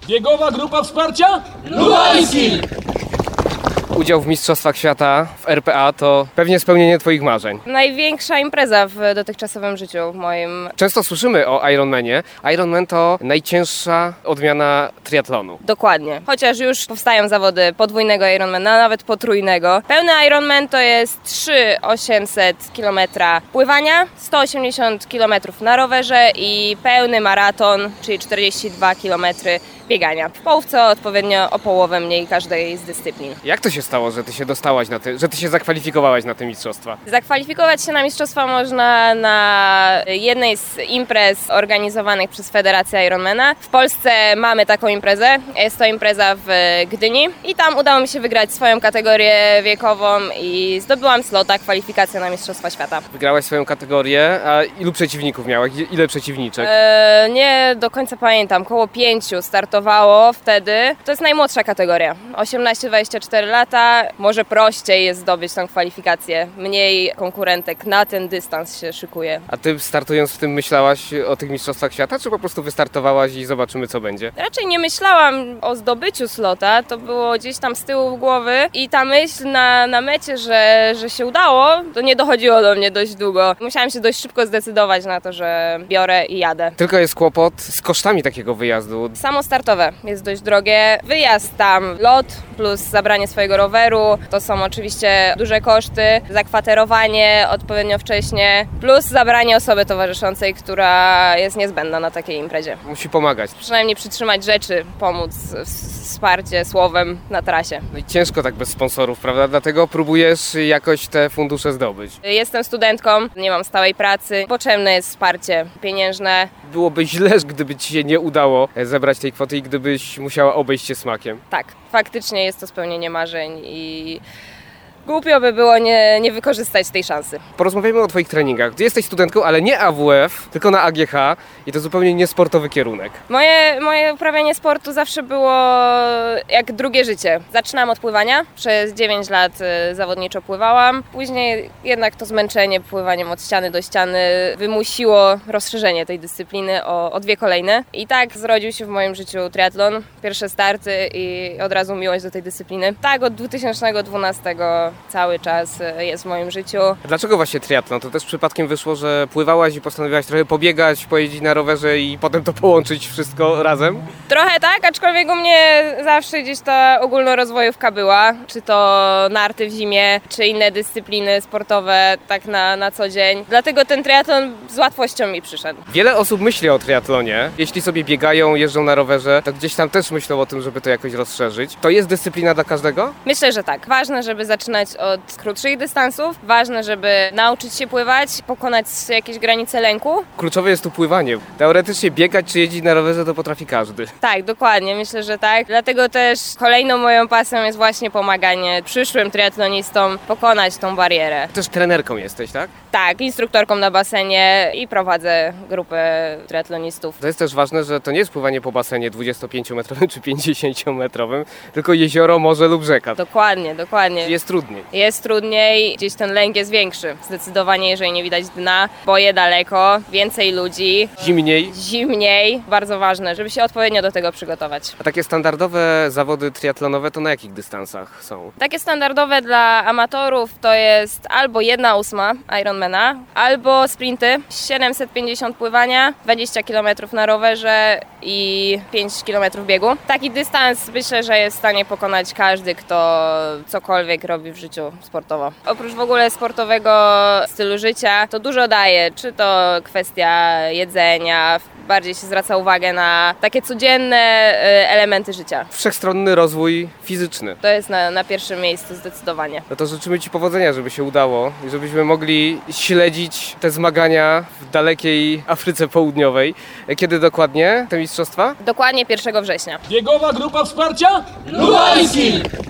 Biegowa grupa wsparcia? Lubański! Udział w Mistrzostwach Świata w RPA to pewnie spełnienie Twoich marzeń. Największa impreza w dotychczasowym życiu moim. Często słyszymy o Ironmanie. Ironman to najcięższa odmiana triatlonu. Dokładnie. Chociaż już powstają zawody podwójnego Ironmana, nawet potrójnego. Pełny Ironman to jest 3800 km pływania, 180 km na rowerze i pełny maraton, czyli 42 km biegania. W połówce odpowiednio o połowę mniej każdej z dyscyplin. Jak to się stało, że Ty się dostałaś że Ty się zakwalifikowałaś na te mistrzostwa? Zakwalifikować się na mistrzostwa można na jednej z imprez organizowanych przez Federację Ironmana. W Polsce mamy taką imprezę. Jest to impreza w Gdyni i tam udało mi się wygrać swoją kategorię wiekową i zdobyłam slota, kwalifikację na Mistrzostwa Świata. Wygrałaś swoją kategorię, a ilu przeciwników miałaś? Ile przeciwniczek? Nie do końca pamiętam, około 5 startowało wtedy. To jest najmłodsza kategoria, 18-24 lata. Może prościej jest zdobyć tą kwalifikację. Mniej konkurentek na ten dystans się szykuje. A Ty startując w tym myślałaś o tych Mistrzostwach Świata, czy po prostu wystartowałaś i zobaczymy co będzie? Raczej nie myślałam o zdobyciu slota, to było gdzieś tam z tyłu głowy i ta myśl na mecie, że się udało, to nie dochodziło do mnie dość długo. Musiałam się dość szybko zdecydować na to, że biorę i jadę. Tylko jest kłopot z kosztami takiego wyjazdu. Samo startowe jest dość drogie. Wyjazd tam, lot plus zabranie swojego roweru, to są oczywiście duże koszty. Zakwaterowanie odpowiednio wcześnie, plus zabranie osoby towarzyszącej, która jest niezbędna na takiej imprezie. Musi pomagać. Przynajmniej przytrzymać rzeczy, pomóc wsparcie słowem na trasie. No i ciężko tak bez sponsorów, prawda? Dlatego próbujesz jakoś te fundusze zdobyć. Jestem studentką, nie mam stałej pracy. Potrzebne jest wsparcie pieniężne. Byłoby źle, gdyby Ci się nie udało zebrać tej kwoty i gdybyś musiała obejść się smakiem. Tak, faktycznie jest to spełnienie marzeń i głupio by było nie wykorzystać tej szansy. Porozmawiajmy o Twoich treningach. Ty jesteś studentką, ale nie AWF, tylko na AGH i to zupełnie niesportowy kierunek. Moje uprawianie sportu zawsze było jak drugie życie. Zaczynałam od pływania, przez 9 lat zawodniczo pływałam. Później jednak to zmęczenie pływaniem od ściany do ściany wymusiło rozszerzenie tej dyscypliny o 2 kolejne. I tak zrodził się w moim życiu triatlon, pierwsze starty i od razu miłość do tej dyscypliny. Tak, od 2012 cały czas jest w moim życiu. Dlaczego właśnie triatlon? To też przypadkiem wyszło, że pływałaś i postanowiłaś trochę pobiegać, pojeździć na rowerze i potem to połączyć wszystko razem? Trochę tak, aczkolwiek u mnie zawsze gdzieś ta ogólnorozwojówka była. Czy to narty w zimie, czy inne dyscypliny sportowe tak na co dzień. Dlatego ten triatlon z łatwością mi przyszedł. Wiele osób myśli o triatlonie. Jeśli sobie biegają, jeżdżą na rowerze, to gdzieś tam też myślą o tym, żeby to jakoś rozszerzyć. To jest dyscyplina dla każdego? Myślę, że tak. Ważne, żeby zaczynać od krótszych dystansów. Ważne, żeby nauczyć się pływać, pokonać jakieś granice lęku. Kluczowe jest tu pływanie. Teoretycznie biegać czy jeździć na rowerze to potrafi każdy. Tak, dokładnie. Myślę, że tak. Dlatego też kolejną moją pasją jest właśnie pomaganie przyszłym triatlonistom pokonać tą barierę. Też trenerką jesteś, tak? Tak, instruktorką na basenie i prowadzę grupę triatlonistów. To jest też ważne, że to nie jest pływanie po basenie 25-metrowym czy 50-metrowym, tylko jezioro, morze lub rzeka. Dokładnie. Jest trudniej. Jest trudniej, gdzieś ten lęk jest większy. Zdecydowanie, jeżeli nie widać dna, boję daleko, więcej ludzi. Zimniej. Bardzo ważne, żeby się odpowiednio do tego przygotować. A takie standardowe zawody triatlonowe to na jakich dystansach są? Takie standardowe dla amatorów to jest albo 1/8 Ironmana, albo sprinty, 750 pływania, 20 km na rowerze i 5 km biegu. Taki dystans myślę, że jest w stanie pokonać każdy, kto cokolwiek robi w życiu sportowo. Oprócz w ogóle sportowego stylu życia, to dużo daje, czy to kwestia jedzenia, bardziej się zwraca uwagę na takie codzienne elementy życia. Wszechstronny rozwój fizyczny. To jest na pierwszym miejscu zdecydowanie. No to życzymy Ci powodzenia, żeby się udało i żebyśmy mogli śledzić te zmagania w dalekiej Afryce Południowej. Kiedy dokładnie te mistrzostwa? Dokładnie 1 września. Biegowa grupa wsparcia? Lubański!